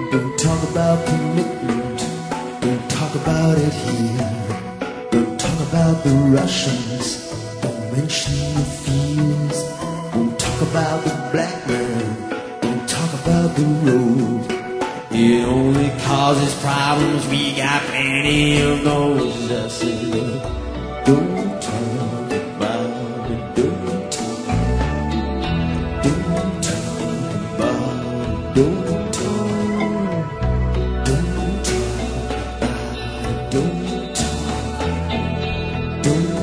Don't talk about commitment, don't talk about it here. Don't talk about the Russians, don't mention the fears. Don't talk about the black man, don't talk about the road. It only causes problems, we got plenty of those. I said, don't talk about it, don't talk about it, don't talk. Don't